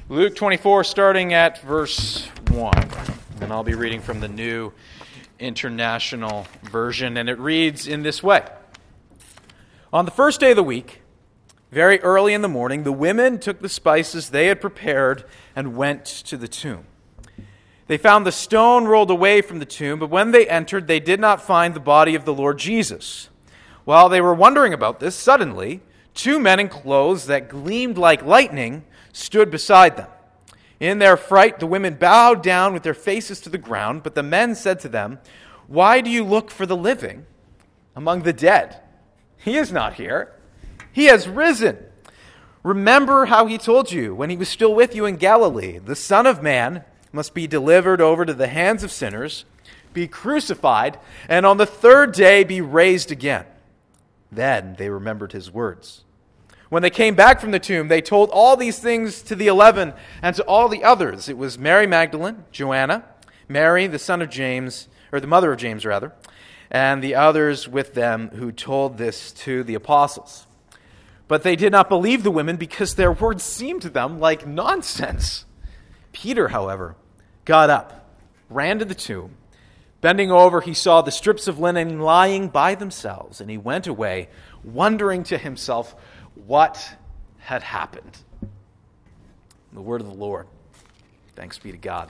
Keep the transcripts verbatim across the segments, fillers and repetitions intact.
Luke twenty-four, starting at verse one. And I'll be reading from the New International Version, and it reads in this way. On the first day of the week, very early in the morning, the women took the spices they had prepared and went to the tomb. They found the stone rolled away from the tomb, but when they entered, they did not find the body of the Lord Jesus. While they were wondering about this, suddenly, two men in clothes that gleamed like lightning stood beside them. In their fright, the women bowed down with their faces to the ground, but the men said to them, "Why do you look for the living among the dead? He is not here. He has risen. Remember how he told you when he was still with you in Galilee, the Son of Man must be delivered over to the hands of sinners, be crucified, and on the third day be raised again." Then they remembered his words. When they came back from the tomb, they told all these things to the eleven and to all the others. It was Mary Magdalene, Joanna, Mary, the son of James, or the mother of James, rather, and the others with them who told this to the apostles. But they did not believe the women because their words seemed to them like nonsense. Peter, however, got up, ran to the tomb. Bending over, he saw the strips of linen lying by themselves, and he went away, wondering to himself what had happened. The word of the Lord. Thanks be to God.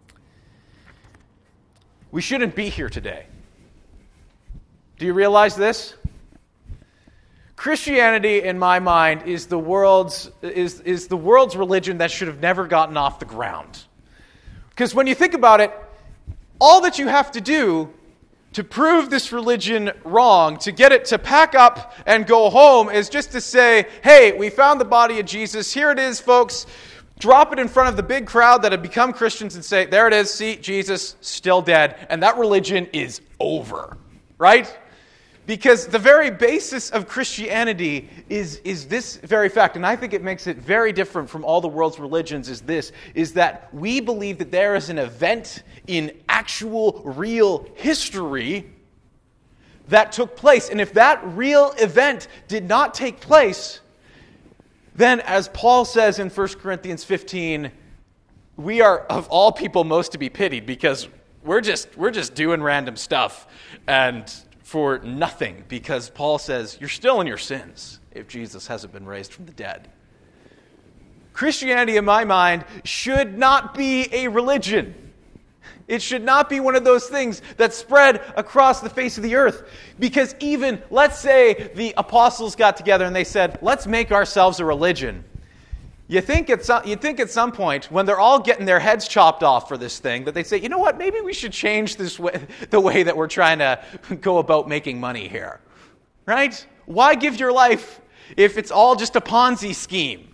We shouldn't be here today. Do you realize this? Christianity, in my mind, is the world's is, is the world's religion that should have never gotten off the ground. Because when you think about it, all that you have to do to prove this religion wrong, to get it to pack up and go home, is just to say, hey, we found the body of Jesus. Here it is, folks. Drop it in front of the big crowd that had become Christians and say, there it is, see, Jesus, still dead. And that religion is over, right? Because the very basis of Christianity is, is this very fact, and I think it makes it very different from all the world's religions, is this, is that we believe that there is an event in actual, real history that took place. And if that real event did not take place, then as Paul says in First Corinthians fifteen, we are of all people most to be pitied because we're just we're just doing random stuff and for nothing, because Paul says you're still in your sins if Jesus hasn't been raised from the dead. Christianity, in my mind, should not be a religion. It should not be one of those things that spread across the face of the earth. Because even, let's say the apostles got together and they said, let's make ourselves a religion. You think at some, you think at some point, when they're all getting their heads chopped off for this thing, that they say, you know what, maybe we should change this way, the way that we're trying to go about making money here. Right? Why give your life if it's all just a Ponzi scheme?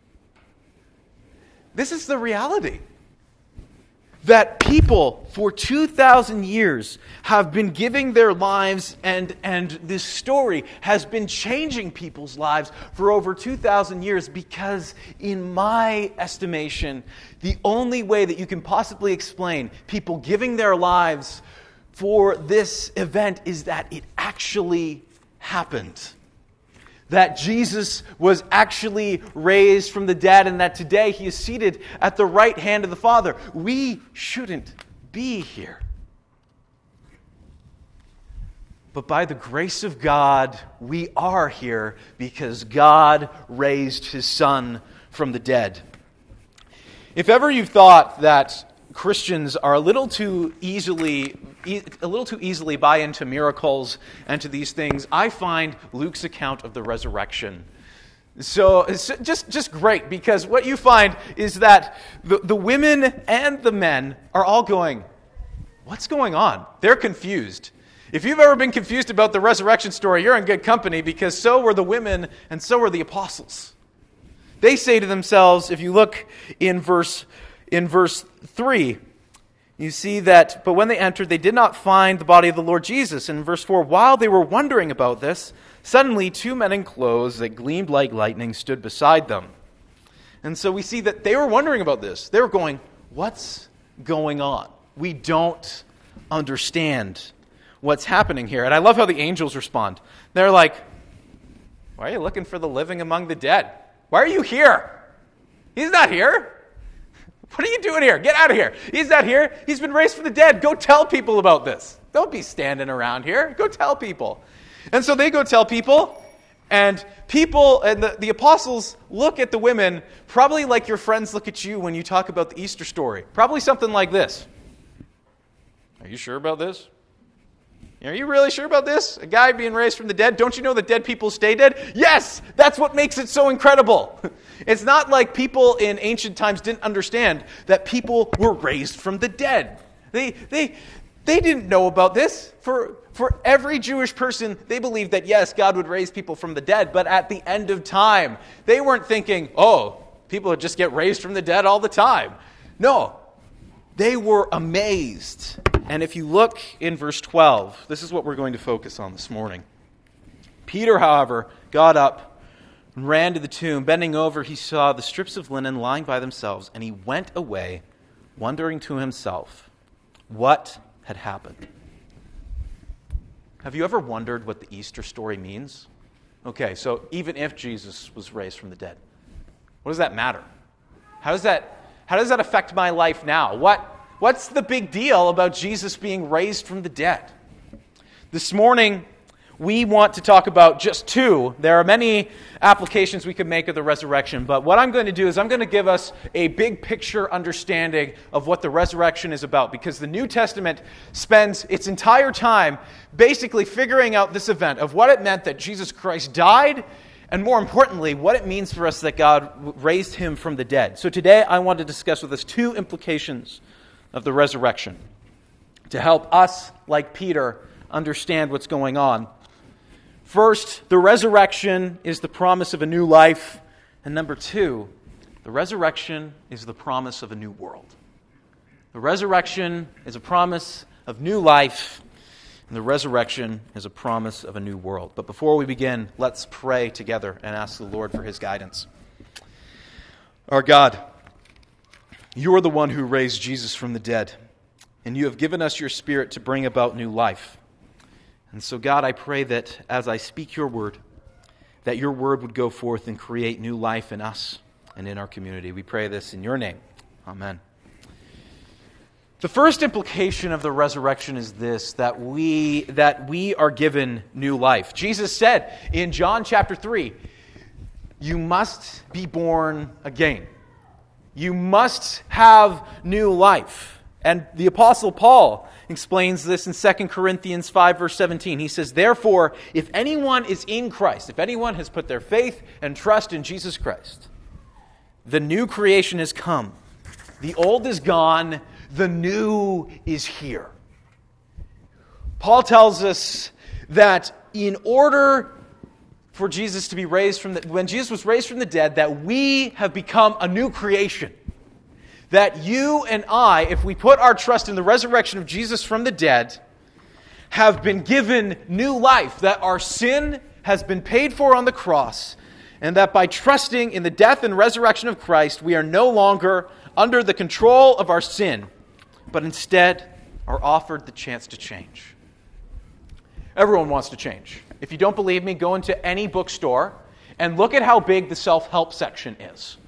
This is the reality. That people for two thousand years have been giving their lives, and, and this story has been changing people's lives for over two thousand years, because in my estimation, the only way that you can possibly explain people giving their lives for this event is that it actually happened. That Jesus was actually raised from the dead, and that today he is seated at the right hand of the Father. We shouldn't be here. But by the grace of God, we are here because God raised his Son from the dead. If ever you thought that Christians are a little too easily a little too easily buy into miracles and to these things, I find Luke's account of the resurrection so it's just, just great, because what you find is that the, the women and the men are all going, what's going on? They're confused. If you've ever been confused about the resurrection story, you're in good company, because so were the women and so were the apostles. They say to themselves, if you look in verse in verse three, you see that, but when they entered, they did not find the body of the Lord Jesus. In verse four, while they were wondering about this, suddenly two men in clothes that gleamed like lightning stood beside them. And so we see that they were wondering about this. They were going, what's going on? We don't understand what's happening here. And I love how the angels respond. They're like, why are you looking for the living among the dead? Why are you here? He's not here. What are you doing here? Get out of here. He's not here. He's been raised from the dead. Go tell people about this. Don't be standing around here. Go tell people. And so they go tell people, and people, and the, the apostles look at the women probably like your friends look at you when you talk about the Easter story. Probably something like this. Are you sure about this? Are you really sure about this? A guy being raised from the dead? Don't you know that dead people stay dead? Yes! That's what makes it so incredible. It's not like people in ancient times didn't understand that people were raised from the dead. They they they didn't know about this. For for every Jewish person, they believed that yes, God would raise people from the dead, but at the end of time, they weren't thinking, oh, people would just get raised from the dead all the time. No. They were amazed. And if you look in verse twelve, this is what we're going to focus on this morning. Peter, however, got up and ran to the tomb. Bending over, he saw the strips of linen lying by themselves, and he went away, wondering to himself what had happened. Have you ever wondered what the Easter story means? Okay, so even if Jesus was raised from the dead, what does that matter? How does that, how does that affect my life now? What What's the big deal about Jesus being raised from the dead? This morning, we want to talk about just two. There are many applications we could make of the resurrection, but what I'm going to do is I'm going to give us a big picture understanding of what the resurrection is about, because the New Testament spends its entire time basically figuring out this event of what it meant that Jesus Christ died, and more importantly, what it means for us that God raised him from the dead. So today, I want to discuss with us two implications of the resurrection to help us, like Peter, understand what's going on. First, the resurrection is the promise of a new life. And number two, the resurrection is the promise of a new world. The resurrection is a promise of new life, and the resurrection is a promise of a new world. But before we begin, let's pray together and ask the Lord for his guidance. Our God, you are the one who raised Jesus from the dead, and you have given us your Spirit to bring about new life. And so, God, I pray that as I speak your word, that your word would go forth and create new life in us and in our community. We pray this in your name. Amen. The first implication of the resurrection is this, that we, that we are given new life. Jesus said in John chapter three, you must be born again. You must have new life. And the Apostle Paul explains this in Second Corinthians five, verse seventeen. He says, therefore, if anyone is in Christ, if anyone has put their faith and trust in Jesus Christ, the new creation has come. The old is gone. The new is here. Paul tells us that in order for Jesus to be raised from the, when Jesus was raised from the dead, that we have become a new creation. That you and I, if we put our trust in the resurrection of Jesus from the dead, have been given new life. That our sin has been paid for on the cross. And that by trusting in the death and resurrection of Christ, we are no longer under the control of our sin, but instead are offered the chance to change. Everyone wants to change. If you don't believe me, go into any bookstore and look at how big the self-help section is.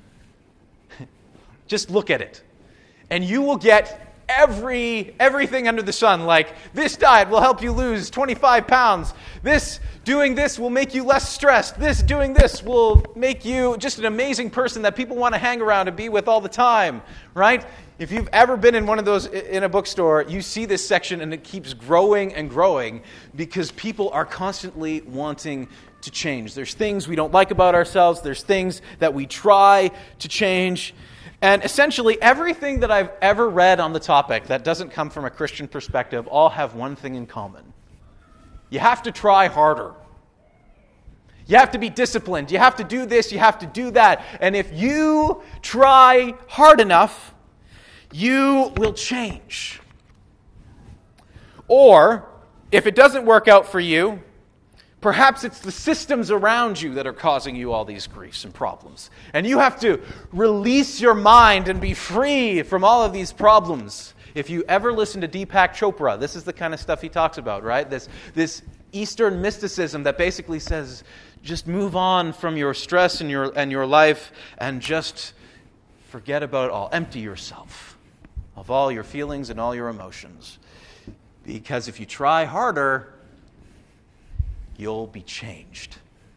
Just look at it. And you will get every everything under the sun, like this diet will help you lose twenty-five pounds. This doing this will make you less stressed. This doing this will make you just an amazing person that people want to hang around and be with all the time, right? If you've ever been in one of those in a bookstore, you see this section and it keeps growing and growing because people are constantly wanting to change. There's things we don't like about ourselves. There's things that we try to change. And essentially everything that I've ever read on the topic that doesn't come from a Christian perspective all have one thing in common. You have to try harder. You have to be disciplined. You have to do this. You have to do that. And if you try hard enough, you will change. Or, if it doesn't work out for you, perhaps it's the systems around you that are causing you all these griefs and problems. And you have to release your mind and be free from all of these problems. If you ever listen to Deepak Chopra, this is the kind of stuff he talks about, right? This, this Eastern mysticism that basically says, just move on from your stress and your, and your life and just Forget about it all. Empty yourself of all your feelings and all your emotions. Because if you try harder, you'll be changed.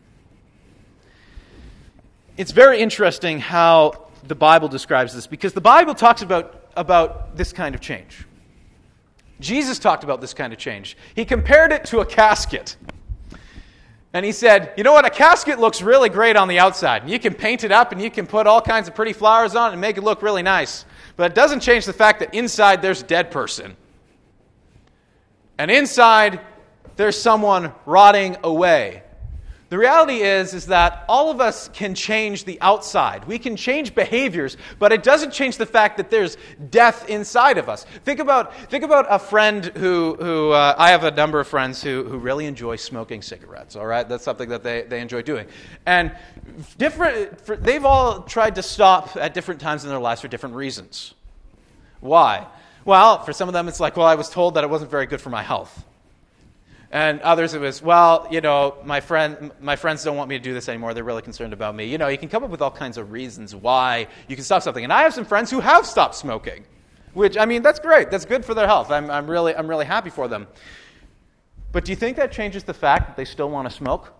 It's very interesting how the Bible describes this, because the Bible talks about, about this kind of change. Jesus talked about this kind of change. He compared it to a casket. And he said, you know what, a casket looks really great on the outside. You can paint it up and you can put all kinds of pretty flowers on it and make it look really nice. But it doesn't change the fact that inside there's a dead person. And inside there's someone rotting away. The reality is, is that all of us can change the outside. We can change behaviors, but it doesn't change the fact that there's death inside of us. Think about think about a friend who, who uh, I have a number of friends who, who really enjoy smoking cigarettes, all right? That's something that they, they enjoy doing. And different, for, they've all tried to stop at different times in their lives for different reasons. Why? Well, for some of them it's like, well, I was told that it wasn't very good for my health. And others, it was, well, you know, my friend, my friends don't want me to do this anymore. They're really concerned about me. You know, you can come up with all kinds of reasons why you can stop something. And I have some friends who have stopped smoking, which, I mean, that's great. That's good for their health. I'm, I'm really, I'm really happy for them. But do you think that changes the fact that they still want to smoke?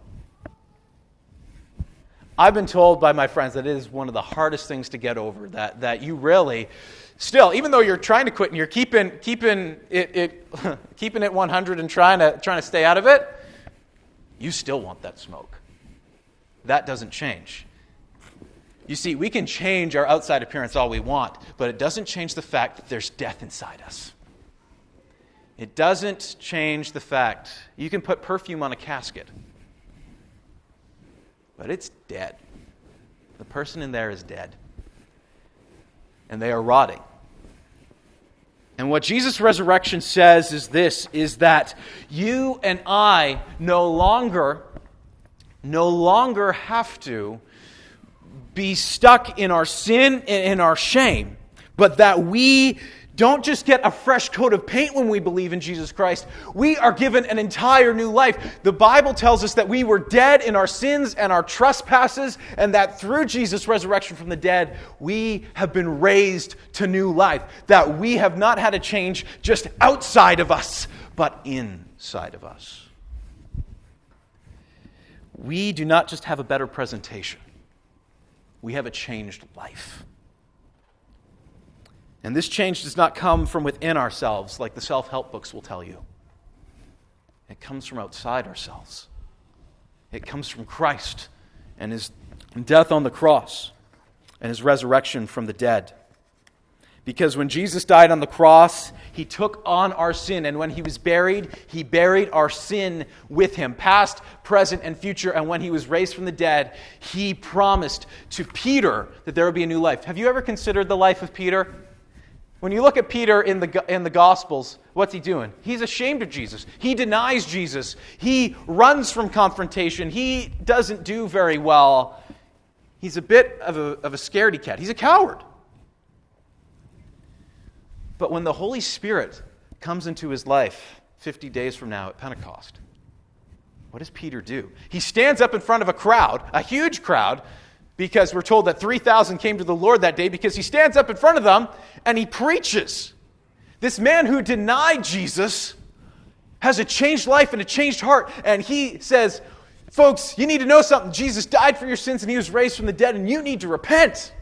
I've been told by my friends that it is one of the hardest things to get over, that, that you really still, even though you're trying to quit and you're keeping keeping it, it keeping it one hundred and trying to trying to stay out of it, you still want that smoke. That doesn't change. You see, we can change our outside appearance all we want, but it doesn't change the fact that there's death inside us. It doesn't change the fact you can put perfume on a casket, but it's dead. The person in there is dead. And they are rotting. And what Jesus' resurrection says is this, is that you and I no longer, no longer have to be stuck in our sin and in our shame, but that we don't just get a fresh coat of paint when we believe in Jesus Christ. We are given an entire new life. The Bible tells us that we were dead in our sins and our trespasses, and that through Jesus' resurrection from the dead, we have been raised to new life. That we have not had a change just outside of us, but inside of us. We do not just have a better presentation. We have a changed life. And this change does not come from within ourselves, like the self-help books will tell you. It comes from outside ourselves. It comes from Christ and His death on the cross and His resurrection from the dead. Because when Jesus died on the cross, He took on our sin. And when He was buried, He buried our sin with Him, past, present, and future. And when He was raised from the dead, He promised to Peter that there would be a new life. Have you ever considered the life of Peter? When you look at Peter in the in the Gospels, what's he doing? He's ashamed of Jesus. He denies Jesus. He runs from confrontation. He doesn't do very well. He's a bit of a, of a scaredy cat. He's a coward. But when the Holy Spirit comes into his life fifty days from now at Pentecost, what does Peter do? He stands up in front of a crowd, a huge crowd, because we're told that three thousand came to the Lord that day, because he stands up in front of them and he preaches. This man who denied Jesus has a changed life and a changed heart. And he says, folks, you need to know something. Jesus died for your sins and He was raised from the dead, and you need to repent.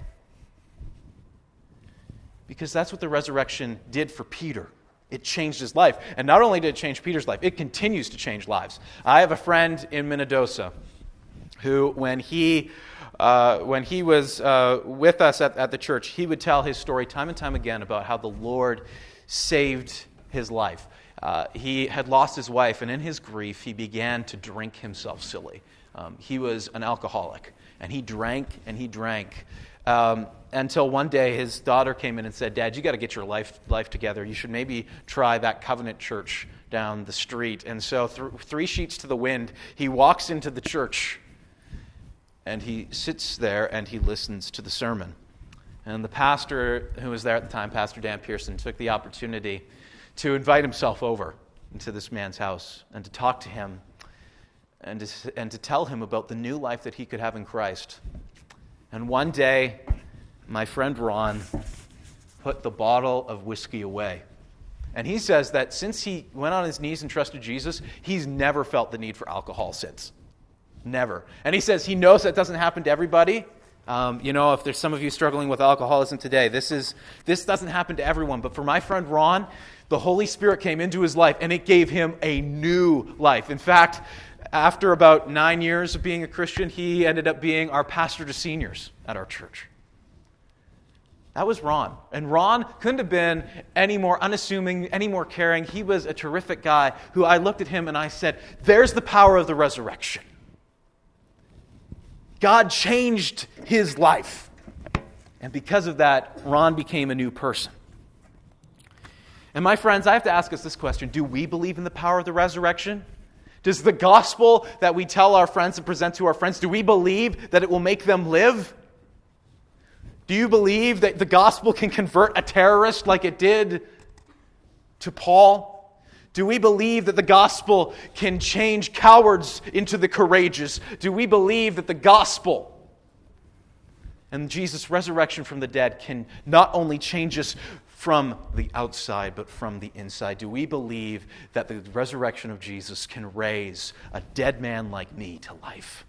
Because that's what the resurrection did for Peter. It changed his life. And not only did it change Peter's life, it continues to change lives. I have a friend in Minnedosa who, when he... Uh, when he was uh, with us at, at the church, he would tell his story time and time again about how the Lord saved his life. Uh, he had lost his wife, and in his grief, he began to drink himself silly. Um, he was an alcoholic, and he drank and he drank um, until one day his daughter came in and said, Dad, you got to get your life life together. You should maybe try that Covenant Church down the street. And so th- three sheets to the wind, he walks into the church. And he sits there and he listens to the sermon. And the pastor who was there at the time, Pastor Dan Pearson, took the opportunity to invite himself over into this man's house and to talk to him and to, and to tell him about the new life that he could have in Christ. And one day, my friend Ron put the bottle of whiskey away. And he says that since he went on his knees and trusted Jesus, he's never felt the need for alcohol since. Never. And he says he knows that doesn't happen to everybody. Um, you know, if there's some of you struggling with alcoholism today, this is this doesn't happen to everyone. But for my friend Ron, the Holy Spirit came into his life and it gave him a new life. In fact, after about nine years of being a Christian, he ended up being our pastor to seniors at our church. That was Ron. And Ron couldn't have been any more unassuming, any more caring. He was a terrific guy who I looked at him and I said, there's the power of the resurrection. God changed his life. And because of that, Ron became a new person. And my friends, I have to ask us this question. Do we believe in the power of the resurrection? Does the gospel that we tell our friends and present to our friends, do we believe that it will make them live? Do you believe that the gospel can convert a terrorist like it did to Paul? Do we believe that the gospel can change cowards into the courageous? Do we believe that the gospel and Jesus' resurrection from the dead can not only change us from the outside, but from the inside? Do we believe that the resurrection of Jesus can raise a dead man like me to life?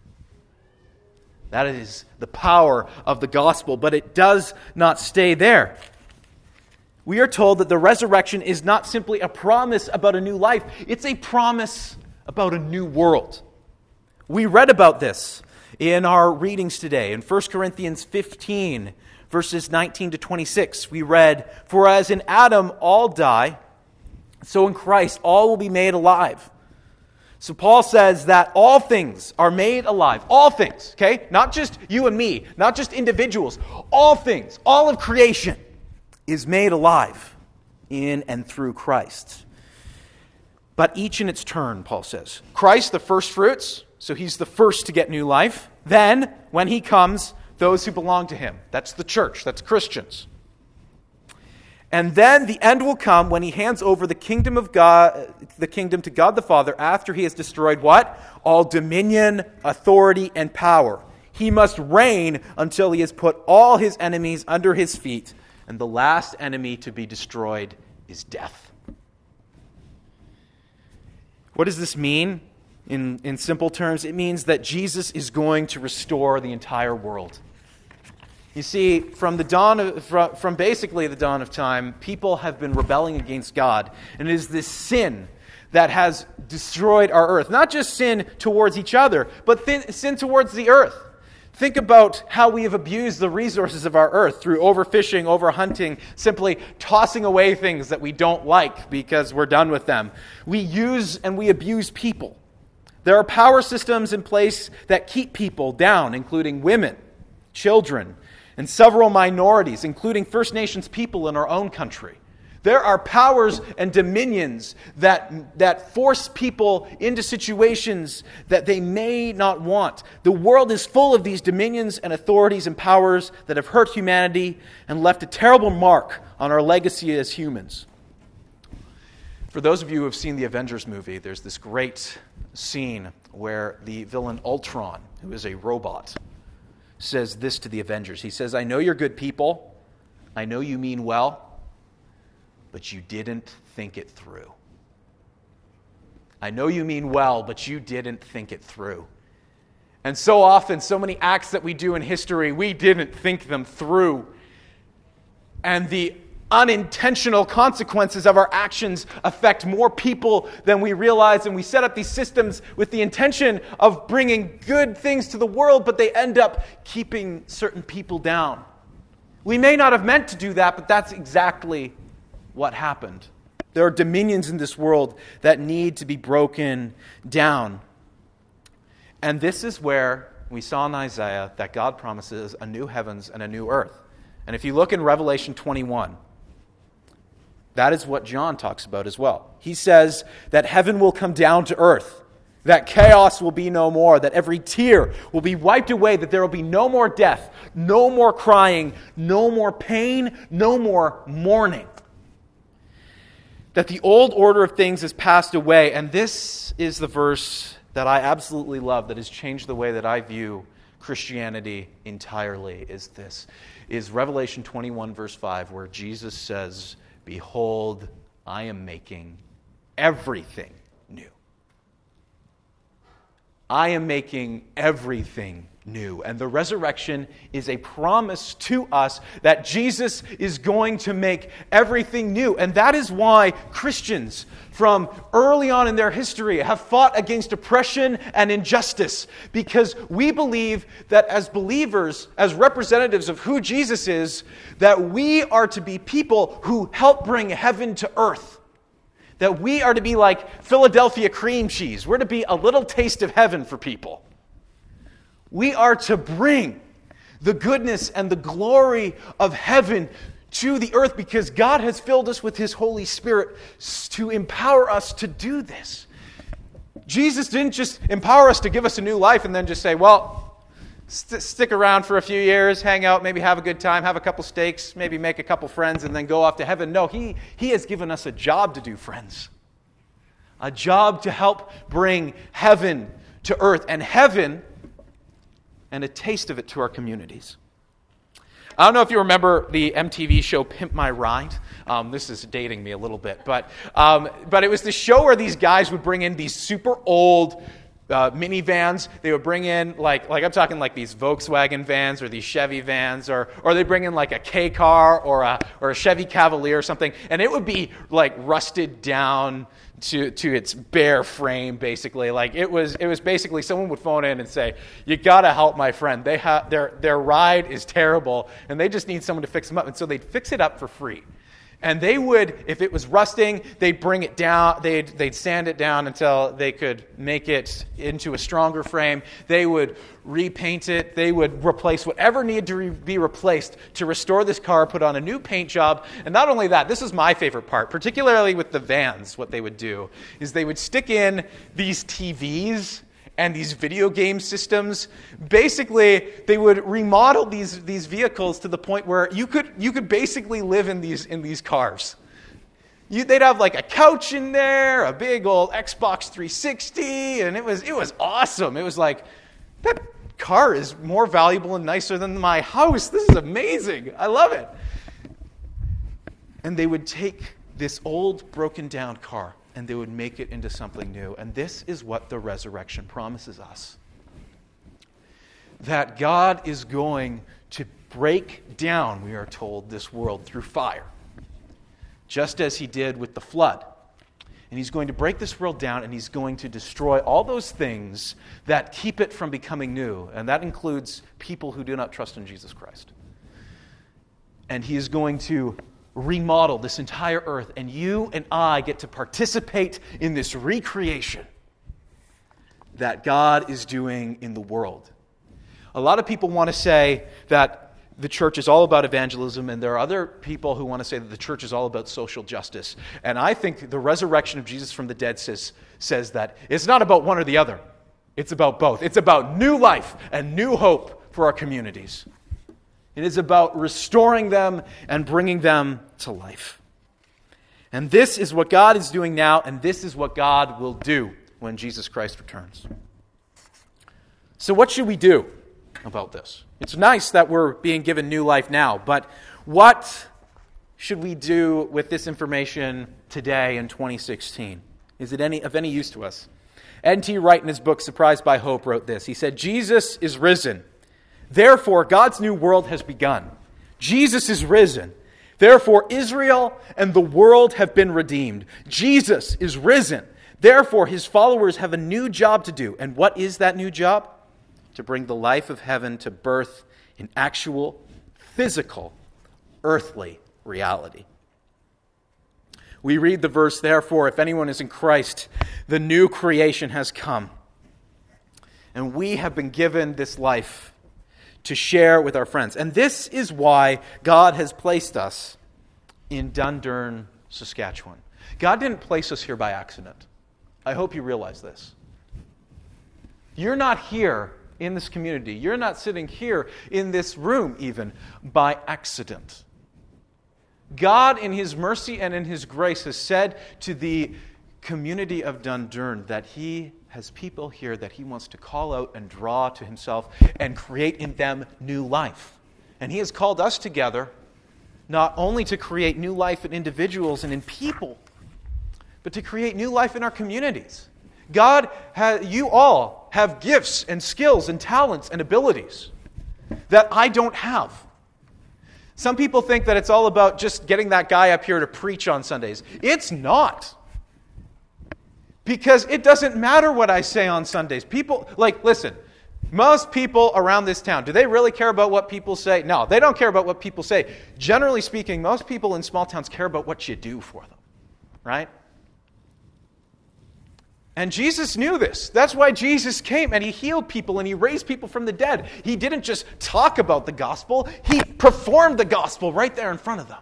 That is the power of the gospel, but it does not stay there. We are told that the resurrection is not simply a promise about a new life, it's a promise about a new world. We read about this in our readings today. In First Corinthians fifteen, verses nineteen to twenty-six, we read, "For as in Adam all die, so in Christ all will be made alive." So Paul says that all things are made alive. All things, okay? Not just you and me, not just individuals. All things, all of creation is made alive in and through Christ. But each in its turn, Paul says. Christ, the first fruits, so he's the first to get new life. Then, when he comes, those who belong to him. That's the church, that's Christians. And then the end will come when he hands over the kingdom of God, the kingdom to God the Father after he has destroyed what? All dominion, authority, and power. He must reign until he has put all his enemies under his feet. And the last enemy to be destroyed is death. What does this mean? In, in simple terms, it means that Jesus is going to restore the entire world. You see, from the dawn of, from, from basically the dawn of time, people have been rebelling against God. And it is this sin that has destroyed our earth. Not just sin towards each other, but thin, sin towards the earth. Think about how we have abused the resources of our earth through overfishing, overhunting, simply tossing away things that we don't like because we're done with them. We use and we abuse people. There are power systems in place that keep people down, including women, children, and several minorities, including First Nations people in our own country. There are powers and dominions that, that force people into situations that they may not want. The world is full of these dominions and authorities and powers that have hurt humanity and left a terrible mark on our legacy as humans. For those of you who have seen the Avengers movie, there's this great scene where the villain Ultron, who is a robot, says this to the Avengers. He says, "I know you're good people. I know you mean well. But you didn't think it through. I know you mean well, but you didn't think it through." And so often, so many acts that we do in history, we didn't think them through. And the unintentional consequences of our actions affect more people than we realize. And we set up these systems with the intention of bringing good things to the world, but they end up keeping certain people down. We may not have meant to do that, but that's exactly what happened. There are dominions in this world that need to be broken down. And this is where we saw in Isaiah that God promises a new heavens and a new earth. And if you look in Revelation twenty-one, that is what John talks about as well. He says that heaven will come down to earth, that chaos will be no more, that every tear will be wiped away, that there will be no more death, no more crying, no more pain, no more mourning. That the old order of things has passed away. And this is the verse that I absolutely love that has changed the way that I view Christianity entirely is this, is Revelation twenty-one, verse five, where Jesus says, "Behold, I am making everything new." I am making everything new. And the resurrection is a promise to us that Jesus is going to make everything new. And that is why Christians from early on in their history have fought against oppression and injustice. Because we believe that as believers, as representatives of who Jesus is, that we are to be people who help bring heaven to earth. That we are to be like Philadelphia cream cheese. We're to be a little taste of heaven for people. We are to bring the goodness and the glory of heaven to the earth because God has filled us with His Holy Spirit to empower us to do this. Jesus didn't just empower us to give us a new life and then just say, well, st- stick around for a few years, hang out, maybe have a good time, have a couple steaks, maybe make a couple friends, and then go off to heaven. No, He, he has given us a job to do, friends. A job to help bring heaven to earth. And heaven and a taste of it to our communities. I don't know if you remember the M T V show Pimp My Ride. Um, this is dating me a little bit, but um, but it was the show where these guys would bring in these super old uh, minivans. They would bring in like like I'm talking like these Volkswagen vans or these Chevy vans, or or they bring in like a K car or a or a Chevy Cavalier or something, and it would be like rusted down to to its bare frame, basically. Like it was it was basically someone would phone in and say, "You gotta help my friend. They have their their ride is terrible, and they just need someone to fix them up." And so they'd fix it up for free. And they would, if it was rusting, they'd bring it down, they'd, they'd sand it down until they could make it into a stronger frame. They would repaint it. They would replace whatever needed to re- be replaced to restore this car, put on a new paint job. And not only that, this is my favorite part, particularly with the vans, what they would do, is they would stick in these T Vs and these video game systems. Basically, they would remodel these, these vehicles to the point where you could you could basically live in these in these cars. You, they'd have like a couch in there, a big old Xbox three sixty, and it was it was awesome. It was like, that car is more valuable and nicer than my house. This is amazing. I love it. And they would take this old, broken down car and they would make it into something new. And this is what the resurrection promises us. That God is going to break down, we are told, this world through fire. Just as He did with the flood. And He's going to break this world down and He's going to destroy all those things that keep it from becoming new. And that includes people who do not trust in Jesus Christ. And He is going to remodel this entire earth, and you and I get to participate in this recreation that God is doing in the world. A lot of people want to say that the church is all about evangelism, and there are other people who want to say that the church is all about social justice. And I think the resurrection of Jesus from the dead says, says that it's not about one or the other. It's about both. It's about new life and new hope for our communities. It is about restoring them and bringing them to life. And this is what God is doing now, and this is what God will do when Jesus Christ returns. So what should we do about this? It's nice that we're being given new life now, but what should we do with this information today in twenty sixteen? Is it any of any use to us? N T Wright in his book, Surprised by Hope, wrote this. He said, "Jesus is risen. Therefore, God's new world has begun. Jesus is risen. Therefore, Israel and the world have been redeemed. Jesus is risen. Therefore, His followers have a new job to do. And what is that new job? To bring the life of heaven to birth in actual, physical, earthly reality." We read the verse, "Therefore, if anyone is in Christ, the new creation has come." And we have been given this life to share with our friends. And this is why God has placed us in Dundurn, Saskatchewan. God didn't place us here by accident. I hope you realize this. You're not here in this community. You're not sitting here in this room even by accident. God, in His mercy and in His grace, has said to the community of Dundurn that He has people here that he wants to call out and draw to himself and create in them new life. And he has called us together not only to create new life in individuals and in people, but to create new life in our communities. God, has, you all have gifts and skills and talents and abilities that I don't have. Some people think that it's all about just getting that guy up here to preach on Sundays. It's not. Because it doesn't matter what I say on Sundays. People, like, listen, most people around this town, do they really care about what people say? No, they don't care about what people say. Generally speaking, most people in small towns care about what you do for them, right? And Jesus knew this. That's why Jesus came and he healed people and he raised people from the dead. He didn't just talk about the gospel, he performed the gospel right there in front of them.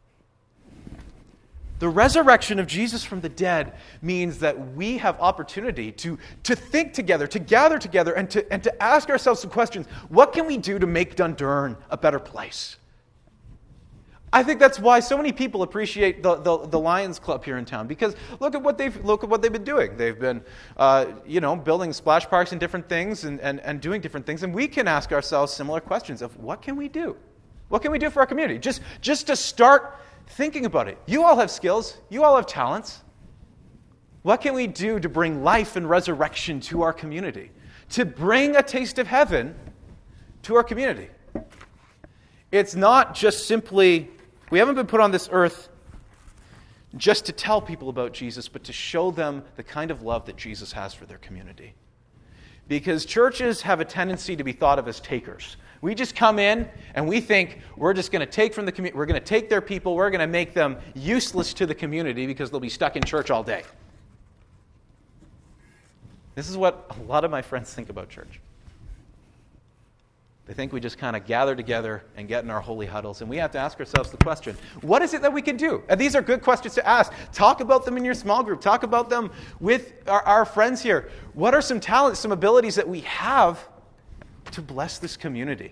The resurrection of Jesus from the dead means that we have opportunity to, to think together, to gather together, and to, and to ask ourselves some questions. What can we do to make Dundurn a better place? I think that's why so many people appreciate the, the, the Lions Club here in town, because look at what they've look at what they've been doing. They've been, uh, you know, building splash parks and different things, and, and, and doing different things, and we can ask ourselves similar questions of what can we do? What can we do for our community? Just just to start thinking about it. You all have skills. You all have talents. What can we do to bring life and resurrection to our community? To bring a taste of heaven to our community. It's not just simply, we haven't been put on this earth just to tell people about Jesus, but to show them the kind of love that Jesus has for their community. Because churches have a tendency to be thought of as takers. We just come in and we think we're just going to take from the community, we're going to take their people, we're going to make them useless to the community because they'll be stuck in church all day. This is what a lot of my friends think about church. They think we just kind of gather together and get in our holy huddles, and we have to ask ourselves the question, what is it that we can do? And these are good questions to ask. Talk about them in your small group. Talk about them with our, our friends here. What are some talents, some abilities that we have to bless this community?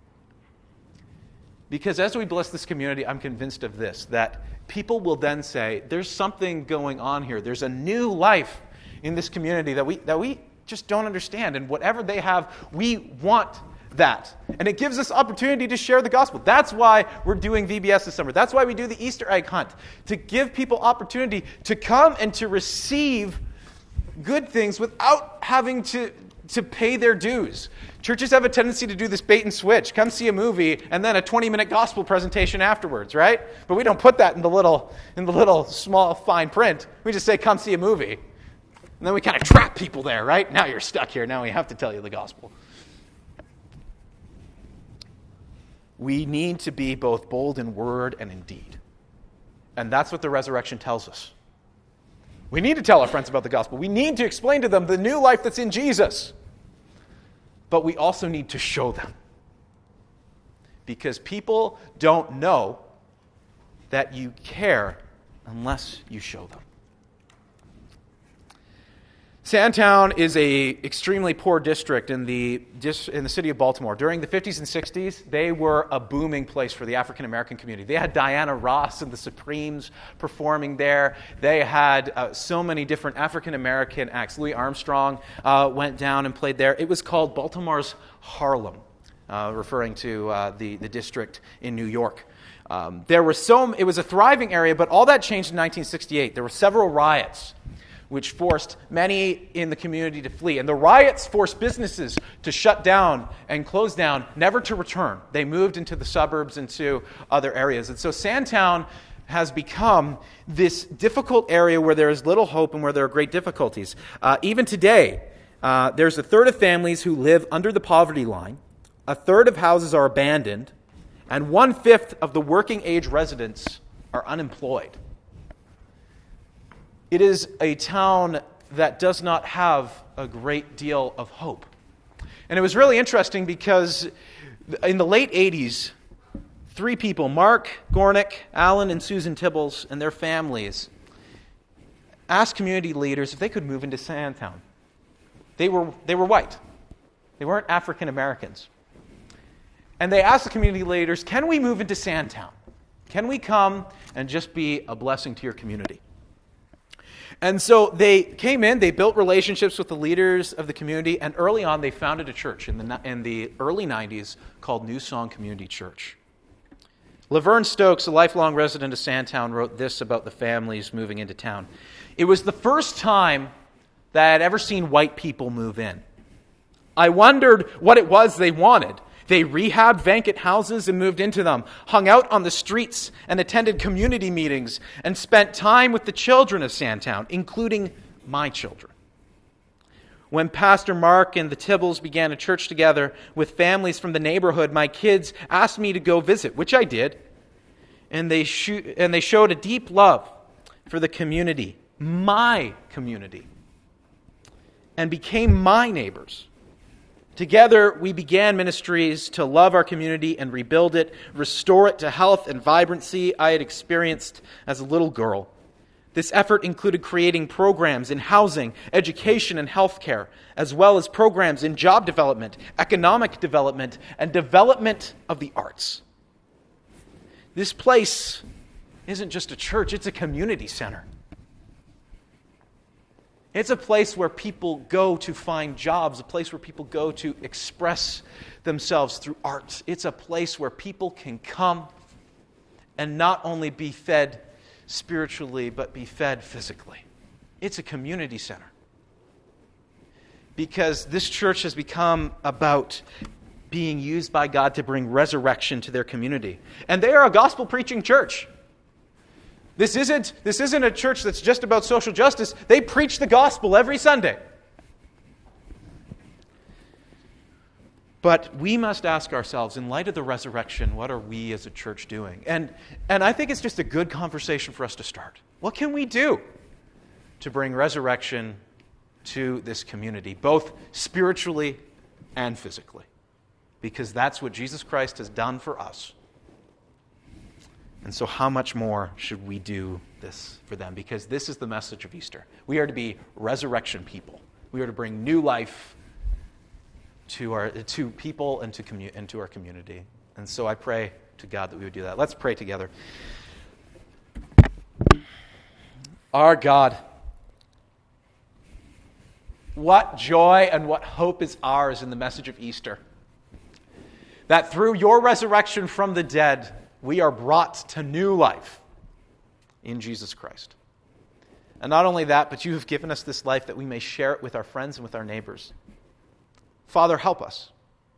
Because as we bless this community, I'm convinced of this, that people will then say, there's something going on here. There's a new life in this community that we that we just don't understand. And whatever they have, we want that. And it gives us opportunity to share the gospel. That's why we're doing V B S this summer. That's why we do the Easter egg hunt, to give people opportunity to come and to receive good things without having to, to pay their dues. Churches have a tendency to do this bait and switch. Come see a movie and then a twenty-minute gospel presentation afterwards, right? But we don't put that in the little in the little small fine print. We just say, come see a movie. And then we kind of trap people there, right? Now you're stuck here. Now we have to tell you the gospel. We need to be both bold in word and in deed. And that's what the resurrection tells us. We need to tell our friends about the gospel. We need to explain to them the new life that's in Jesus. But we also need to show them. Because people don't know that you care unless you show them. Sandtown is a extremely poor district in the in the city of Baltimore. During the fifties and sixties, they were a booming place for the African American community. They had Diana Ross and the Supremes performing there. They had uh, so many different African American acts. Louis Armstrong uh, went down and played there. It was called Baltimore's Harlem, uh, referring to uh, the the district in New York. Um, there were so it was a thriving area, but all that changed in nineteen sixty-eight. There were several riots, which forced many in the community to flee. And the riots forced businesses to shut down and close down, never to return. They moved into the suburbs, into other areas. And so Sandtown has become this difficult area where there is little hope and where there are great difficulties. Uh, even today, uh, there's a third of families who live under the poverty line, a third of houses are abandoned, and one-fifth of the working-age residents are unemployed. It is a town that does not have a great deal of hope. And it was really interesting because in the late eighties, three people, Mark Gornick, Alan and Susan Tibbles, and their families, asked community leaders if they could move into Sandtown. They were, they were white. They weren't African Americans. And they asked the community leaders, can we move into Sandtown? Can we come and just be a blessing to your community? And so they came in, they built relationships with the leaders of the community, and early on they founded a church in the, in the early nineties called New Song Community Church. Laverne Stokes, a lifelong resident of Sandtown, wrote this about the families moving into town. It was the first time that I had ever seen white people move in. I wondered what it was they wanted. They rehabbed vacant houses and moved into them, hung out on the streets and attended community meetings, and spent time with the children of Sandtown, including my children. When Pastor Mark and the Tibbles began a church together with families from the neighborhood, my kids asked me to go visit, which I did, and they, sh- and they showed a deep love for the community, my community, and became my neighbors. Together, we began ministries to love our community and rebuild it, restore it to health and vibrancy I had experienced as a little girl. This effort included creating programs in housing, education, and healthcare, as well as programs in job development, economic development, and development of the arts. This place isn't just a church, it's a community center. It's a place where people go to find jobs, a place where people go to express themselves through art. It's a place where people can come and not only be fed spiritually, but be fed physically. It's a community center. Because this church has become about being used by God to bring resurrection to their community. And they are a gospel-preaching church. This isn't, this isn't a church that's just about social justice. They preach the gospel every Sunday. But we must ask ourselves, in light of the resurrection, what are we as a church doing? And, and I think it's just a good conversation for us to start. What can we do to bring resurrection to this community, both spiritually and physically? Because that's what Jesus Christ has done for us. And so how much more should we do this for them? Because this is the message of Easter. We are to be resurrection people. We are to bring new life to our to people and to commu- and to our community. And so I pray to God that we would do that. Let's pray together. Our God, what joy and what hope is ours in the message of Easter. That through your resurrection from the dead, we are brought to new life in Jesus Christ. And not only that, but you have given us this life that we may share it with our friends and with our neighbors. Father, help us.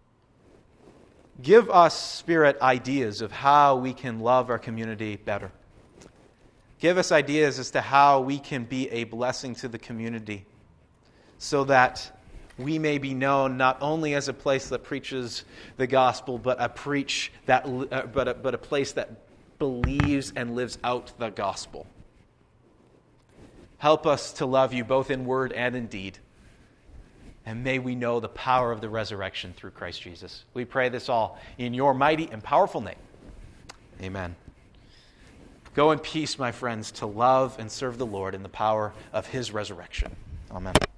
Give us, Spirit, ideas of how we can love our community better. Give us ideas as to how we can be a blessing to the community so that we may be known not only as a place that preaches the gospel, but a preach that, uh, but a, but a place that believes and lives out the gospel. Help us to love you both in word and in deed. And may we know the power of the resurrection through Christ Jesus. We pray this all in your mighty and powerful name. Amen. Go in peace, my friends, to love and serve the Lord in the power of his resurrection. Amen.